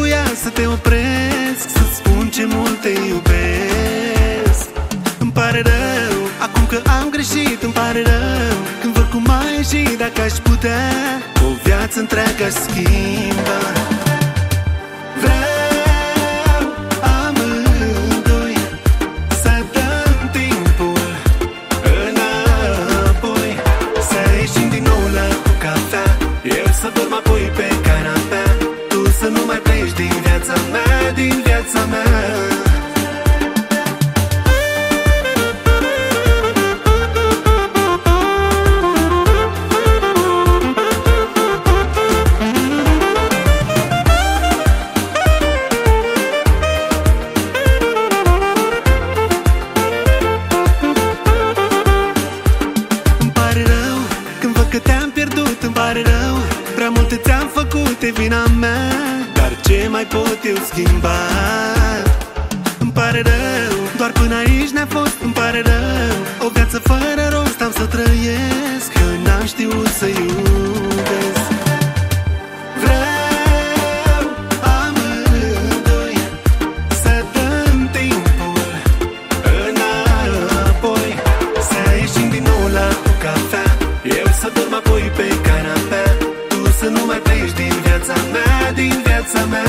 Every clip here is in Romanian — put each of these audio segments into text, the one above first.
trebuia să te opresc, să-ți spun ce mult te iubesc. Îmi pare rău, acum că am greșit, îmi pare rău când văd cum ai ieșit. Dacă aș putea, o viață întreagă aș schimba. Vreau amândoi să dăm timpul înapoi, să ieșim din nou la o cafea, eu să dorm apoi pe canapea, tu să nu mai pleci din viața mea, din viața mea. Că te-am pierdut, îmi pare rău, prea multe ți-am făcut, e vina mea, dar ce mai pot eu schimba? Îmi pare rău, doar până aici ne-a fost, îmi pare rău. O viață fără rost am să trăiesc, că n-am știut să iubesc. Vreau amândoi să dăm timpul înapoi, să ieșim din nou la o cafea, eu să dorm apoi pe canapea, tu să nu mai pleci din viața mea, din viața mea.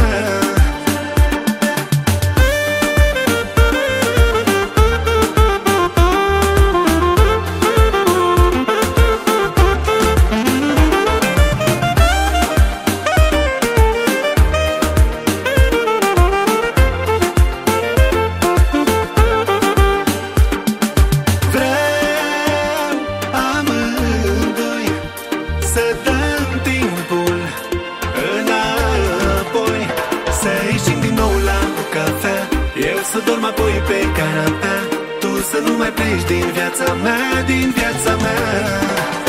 Să dăm timpul înapoi, să ieșim din nou la o cafea, eu să dorm apoi pe canapea, tu să nu mai pleci din viața mea, din viața mea.